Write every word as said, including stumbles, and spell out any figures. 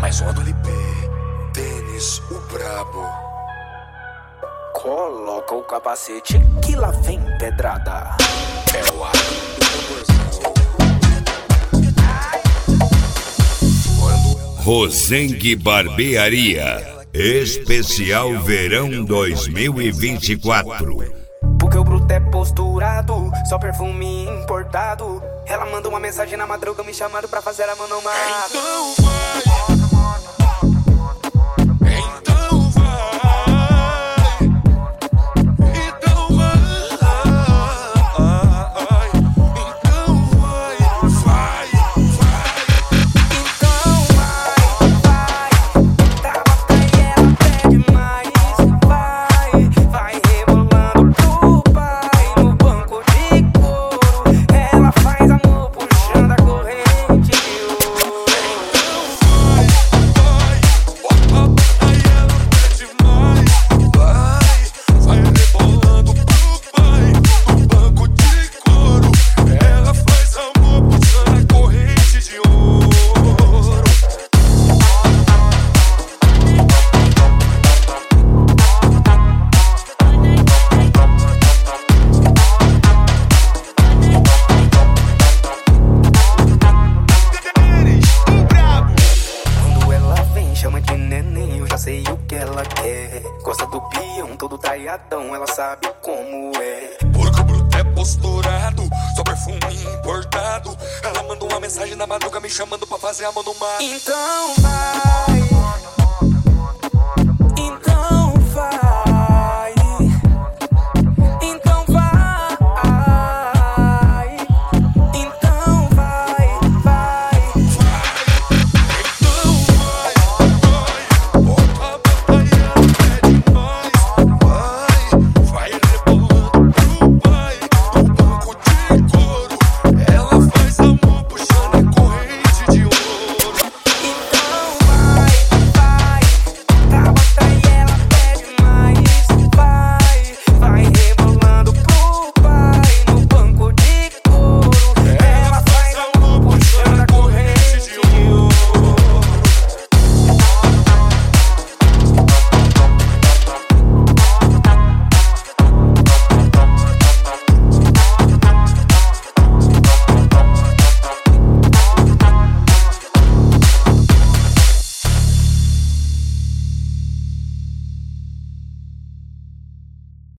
Mais uma do L P, Denis, o brabo. Coloca o capacete que lá vem pedrada. É o ar do tamborzão. Rosengue Barbearia, especial verão dois mil e vinte e quatro. Porque o bruto é posturado, só perfume importado. Ela manda uma mensagem na madruga me chamando pra fazer a mão no mato. Então vai. Então vai. Então vai. Então vai. Vai, vai. Então vai, vai. Trava pra ela pede mais. Vai, vai rebolando pro pai no banco de couro. Ela faz amor puxando a corrente de ouro. Sei o que ela quer. Gosta do peão, todo taiadão, ela sabe como é. Porque o bruto é posturado, só perfume importado. Ela manda uma mensagem na madruga me chamando pra fazer a mão no mato. Então vai. Então vai.